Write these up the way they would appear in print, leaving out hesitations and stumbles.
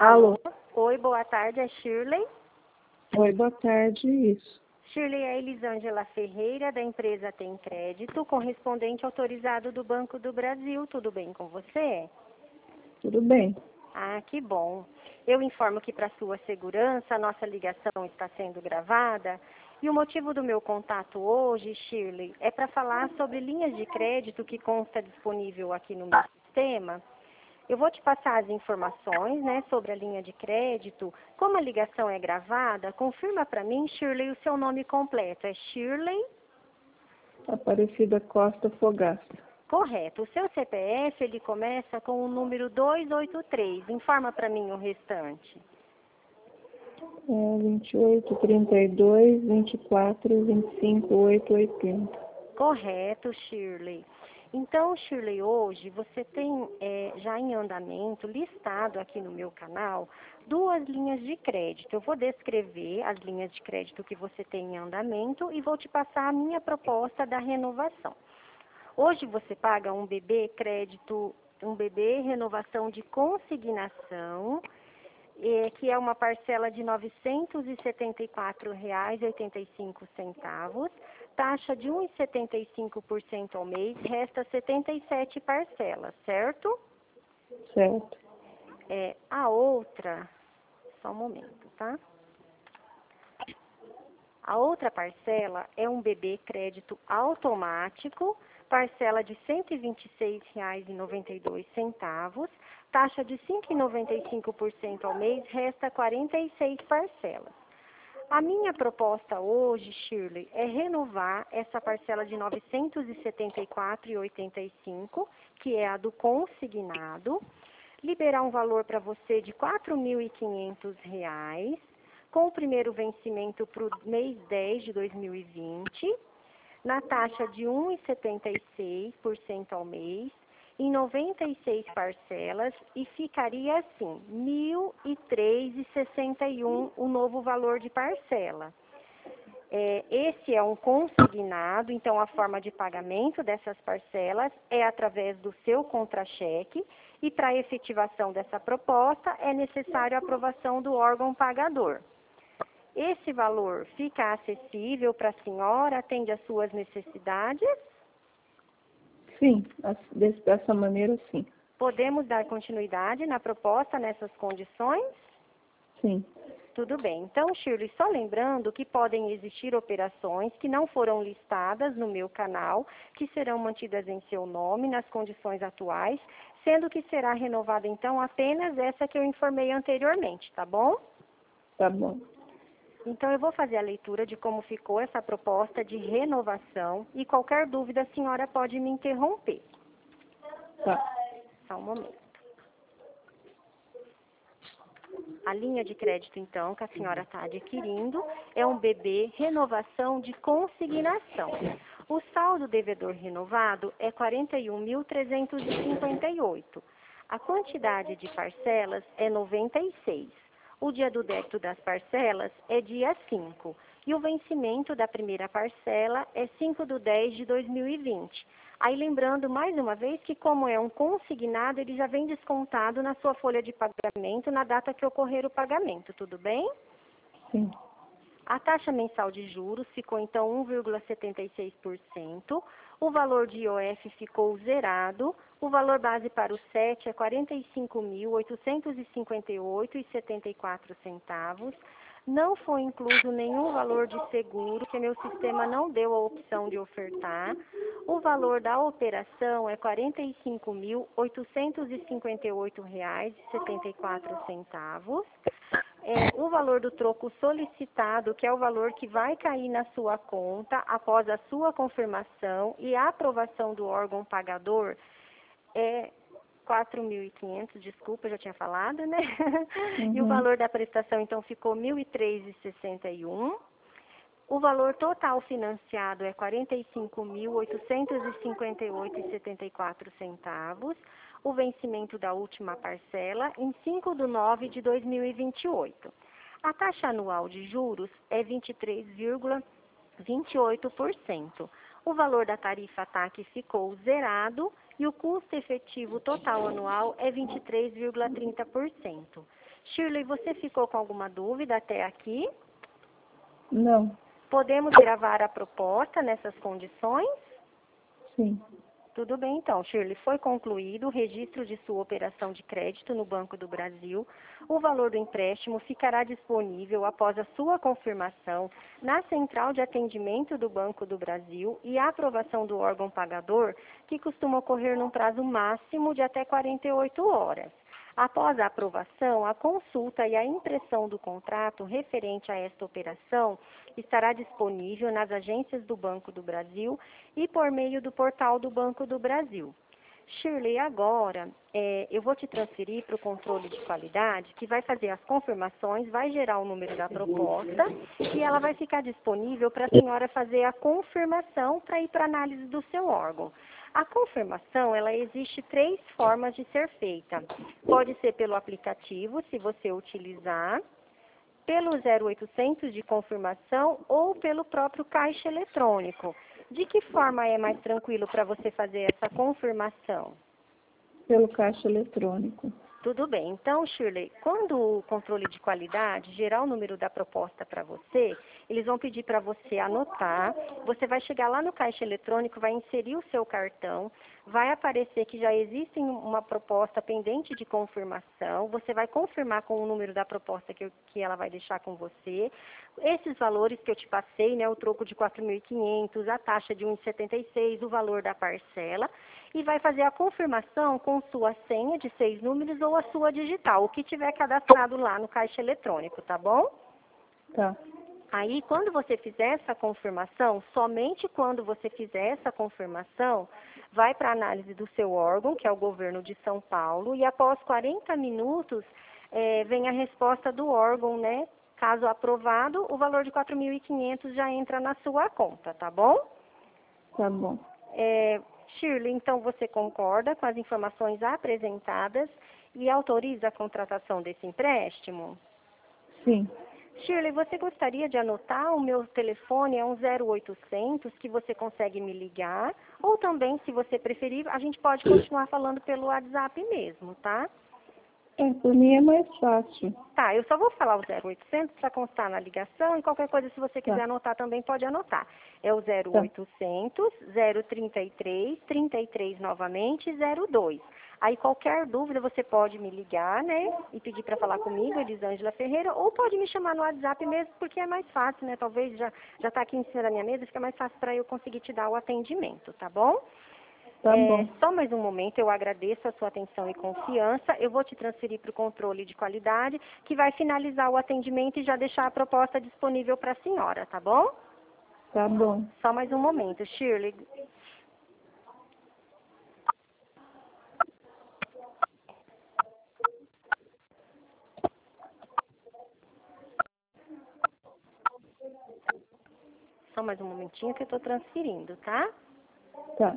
Alô? Oi, boa tarde, é Shirley. Oi, boa tarde, isso. Shirley é Elisângela Ferreira, da empresa Tem Crédito, correspondente autorizado do Banco do Brasil. Tudo bem com você? Tudo bem. Ah, que bom. Eu informo que para sua segurança a nossa ligação está sendo gravada e o motivo do meu contato hoje, Shirley, é para falar sobre linhas de crédito que consta disponível aqui no meu sistema. Eu vou te passar as informações, né, sobre a linha de crédito. Como a ligação é gravada, confirma para mim, Shirley, o seu nome completo. É Shirley? Aparecida Costa Fogasta. Correto. O seu CPF, ele começa com o número 283. Informa para mim o restante. 28, 32, 24, 25, 8, 80. Correto, Shirley. Então, Shirley, hoje você tem já em andamento, listado aqui no meu canal, duas linhas de crédito. Eu vou descrever as linhas de crédito que você tem em andamento e vou te passar a minha proposta da renovação. Hoje você paga um BB crédito, um BB renovação de consignação, que é uma parcela de R$ 974,85, taxa de 1,75% ao mês, resta 77 parcelas, certo? Certo. A outra, só um momento, tá? A outra parcela é um BB crédito automático, parcela de R$ 126,92, taxa de 5,95% ao mês, resta 46 parcelas. A minha proposta hoje, Shirley, é renovar essa parcela de R$ 974,85, que é a do consignado, liberar um valor para você de R$ 4.500, com o primeiro vencimento para o mês 10 de 2020, na taxa de 1,76% ao mês, em 96 parcelas, e ficaria assim, R$ 1.003,61 o novo valor de parcela. Esse é um consignado, então a forma de pagamento dessas parcelas é através do seu contra-cheque, e para a efetivação dessa proposta é necessário a aprovação do órgão pagador. Esse valor fica acessível para a senhora, atende às suas necessidades? Sim, dessa maneira, sim. Podemos dar continuidade na proposta nessas condições? Sim. Tudo bem. Então, Shirley, só lembrando que podem existir operações que não foram listadas no meu canal, que serão mantidas em seu nome, nas condições atuais, sendo que será renovada, então, apenas essa que eu informei anteriormente, tá bom? Tá bom. Então, eu vou fazer a leitura de como ficou essa proposta de renovação e qualquer dúvida a senhora pode me interromper. Tá. Só um momento. A linha de crédito, então, que a senhora está adquirindo é um BB renovação de consignação. O saldo devedor renovado é 41.358. A quantidade de parcelas é 96. O dia do débito das parcelas é dia 5. E o vencimento da primeira parcela é 5/10 de 2020. Aí lembrando mais uma vez que como é um consignado, ele já vem descontado na sua folha de pagamento na data que ocorrer o pagamento, tudo bem? Sim. A taxa mensal de juros ficou então 1,76%, o valor de IOF ficou zerado, o valor base para o SET é R$ 45.858,74. Não foi incluso nenhum valor de seguro, que meu sistema não deu a opção de ofertar. O valor da operação é R$ 45.858,74. O valor do troco solicitado, que é o valor que vai cair na sua conta após a sua confirmação e a aprovação do órgão pagador, é 4.500, desculpa, já tinha falado, né? Uhum. E o valor da prestação, então, ficou 1.003,61. O valor total financiado é 45.858,74. O vencimento da última parcela em 5/9 de 2028. A taxa anual de juros é 23,28%. O valor da tarifa TAC ficou zerado e o custo efetivo total anual é 23,30%. Shirley, você ficou com alguma dúvida até aqui? Não. Podemos gravar a proposta nessas condições? Sim. Tudo bem, então, Shirley. Foi concluído o registro de sua operação de crédito no Banco do Brasil. O valor do empréstimo ficará disponível após a sua confirmação na central de atendimento do Banco do Brasil e a aprovação do órgão pagador, que costuma ocorrer num prazo máximo de até 48 horas. Após a aprovação, a consulta e a impressão do contrato referente a esta operação estará disponível nas agências do Banco do Brasil e por meio do portal do Banco do Brasil. Shirley, agora eu vou te transferir para o controle de qualidade, que vai fazer as confirmações, vai gerar o número da proposta e ela vai ficar disponível para a senhora fazer a confirmação para ir para análise do seu órgão. A confirmação, ela existe 3 formas de ser feita. Pode ser pelo aplicativo, se você utilizar, pelo 0800 de confirmação ou pelo próprio caixa eletrônico. De que forma é mais tranquilo para você fazer essa confirmação? Pelo caixa eletrônico. Tudo bem. Então, Shirley, quando o controle de qualidade gerar o número da proposta para você, eles vão pedir para você anotar. Você vai chegar lá no caixa eletrônico, vai inserir o seu cartão, vai aparecer que já existe uma proposta pendente de confirmação. Você vai confirmar com o número da proposta que ela vai deixar com você. Esses valores que eu te passei, né, o troco de 4.500, a taxa de 1,76, o valor da parcela, e vai fazer a confirmação com sua senha de 6 números ou a sua digital, o que tiver cadastrado lá no caixa eletrônico, tá bom? Tá. Aí, quando você fizer essa confirmação, somente quando você fizer essa confirmação, vai para a análise do seu órgão, que é o governo de São Paulo, e após 40 minutos, vem a resposta do órgão, né? Caso aprovado, o valor de 4.500 já entra na sua conta, tá bom? Tá bom. Shirley, então você concorda com as informações apresentadas e autoriza a contratação desse empréstimo? Sim. Shirley, você gostaria de anotar? O meu telefone é um 0800 que você consegue me ligar, ou também, se você preferir, a gente pode continuar falando pelo WhatsApp mesmo, tá? Por mim é mais fácil. Tá, eu só vou falar o 0800 para constar na ligação e qualquer coisa, se você quiser anotar também, pode anotar. É o 0800 033 33 novamente 02. Aí qualquer dúvida você pode me ligar, né, e pedir para falar comigo, Elisângela Ferreira, ou pode me chamar no WhatsApp mesmo, porque é mais fácil, né, talvez já está aqui em cima da minha mesa, fica mais fácil para eu conseguir te dar o atendimento, tá bom? Tá bom. Só mais um momento, eu agradeço a sua atenção e confiança. Eu vou te transferir para o controle de qualidade, que vai finalizar o atendimento e já deixar a proposta disponível para a senhora, tá bom? Tá bom. Só mais um momento, Shirley. Só mais um momentinho que eu estou transferindo, tá? Tá.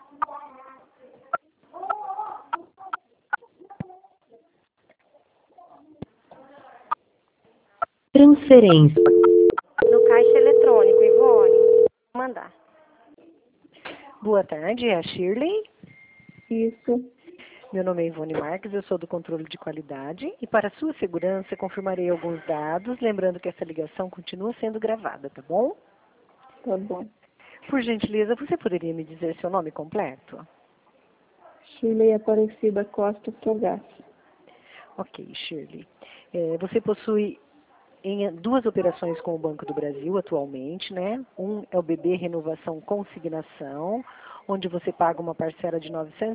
Transferência. No caixa eletrônico, Ivone. Vou mandar. Boa tarde, é a Shirley. Isso. Meu nome é Ivone Marques, eu sou do controle de qualidade e para sua segurança confirmarei alguns dados, lembrando que essa ligação continua sendo gravada, tá bom? Tá bom. Por gentileza, você poderia me dizer seu nome completo? Shirley Aparecida Costa Fogaça. Ok, Shirley. Você possui duas operações com o Banco do Brasil atualmente, né? Um é o BB Renovação Consignação, onde você paga uma parcela de R$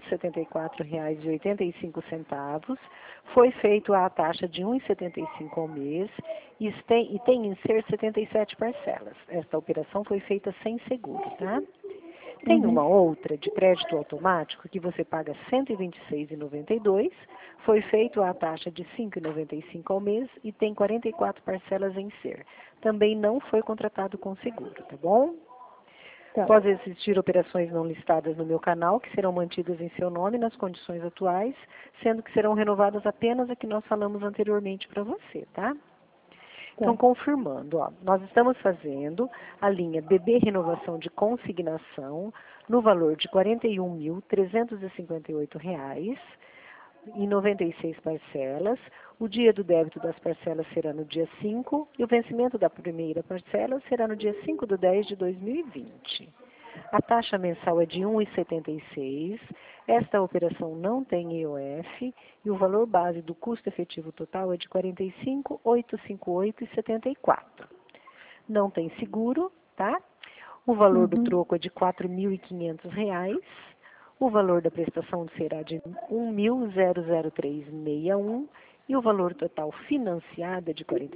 974,85. Foi feito a taxa de R$ 1,75 ao mês e tem em ser 77 parcelas. Esta operação foi feita sem seguro, tá? Tem uma outra de crédito automático que você paga R$ 126,92, foi feito a taxa de R$ 5,95 ao mês e tem 44 parcelas em ser. Também não foi contratado com seguro, tá bom? Tá. Pode existir operações não listadas no meu canal que serão mantidas em seu nome nas condições atuais, sendo que serão renovadas apenas a que nós falamos anteriormente para você, tá? Então, confirmando, ó, nós estamos fazendo a linha BB Renovação de Consignação no valor de R$ 41.358. em 96 parcelas. O dia do débito das parcelas será no dia 5 e o vencimento da primeira parcela será no dia 5/10/2020. A taxa mensal é de 1,76. Esta operação não tem EOF e o valor base do custo efetivo total é de R$ 45.858,74. Não tem seguro, tá? O valor do troco é de R$ 4.500. O valor da prestação será de R$ 1.003,61 e o valor total financiado é de R$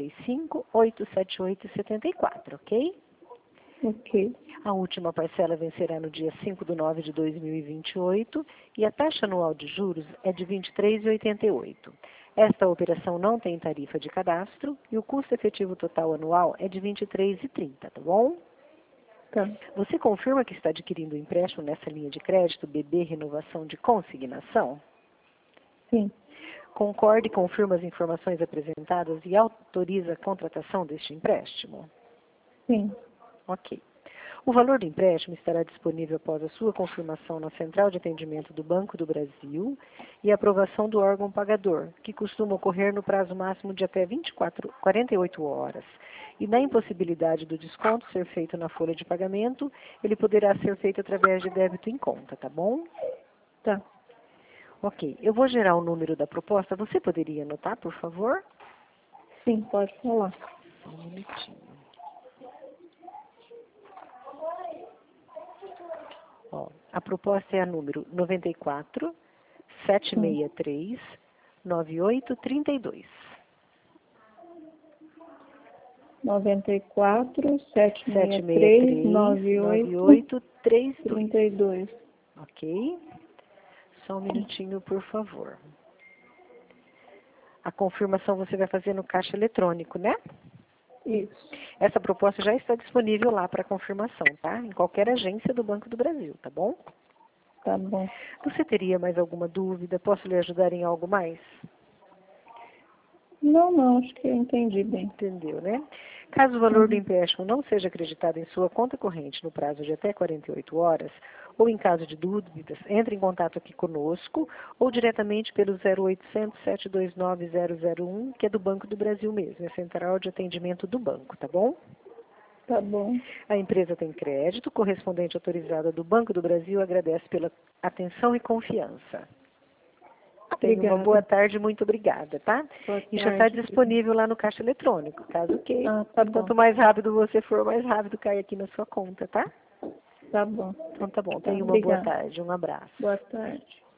45.878,74, ok? Ok. A última parcela vencerá no dia 5/9/2028 e a taxa anual de juros é de R$ 23,88. Esta operação não tem tarifa de cadastro e o custo efetivo total anual é de R$ 23,30, tá bom? Tá. Você confirma que está adquirindo um empréstimo nessa linha de crédito BB Renovação de Consignação? Sim. Concorda e confirma as informações apresentadas e autoriza a contratação deste empréstimo? Sim. Ok. O valor do empréstimo estará disponível após a sua confirmação na Central de Atendimento do Banco do Brasil e aprovação do órgão pagador, que costuma ocorrer no prazo máximo de até 48 horas. E na impossibilidade do desconto ser feito na folha de pagamento, ele poderá ser feito através de débito em conta, tá bom? Tá. Ok. Eu vou gerar o número da proposta. Você poderia anotar, por favor? Sim, pode falar. Só um minutinho. Ó, a proposta é a número 94 763 9832. 94 763 98 32. Ok? Só um minutinho, por favor. A confirmação você vai fazer no caixa eletrônico, né? Isso. Essa proposta já está disponível lá para confirmação, tá? Em qualquer agência do Banco do Brasil, tá bom? Tá bom. Você teria mais alguma dúvida? Posso lhe ajudar em algo mais? Não, acho que eu entendi bem. Entendeu, né? Caso o valor do empréstimo não seja acreditado em sua conta corrente no prazo de até 48 horas, ou em caso de dúvidas, entre em contato aqui conosco ou diretamente pelo 0800 729 001, que é do Banco do Brasil mesmo, é a central de atendimento do banco, tá bom? Tá bom. A empresa tem crédito, correspondente autorizada do Banco do Brasil agradece pela atenção e confiança. Tenha uma Obrigada. boa tarde, muito obrigada, tá? Boa E já está tarde. disponível lá no caixa eletrônico, caso queira. Ah, tá bom. Quanto mais rápido você for, mais rápido cai aqui na sua conta, tá? Tá bom. Então tá bom, Tá, tenha uma boa obrigada. tarde, um abraço. Boa tarde.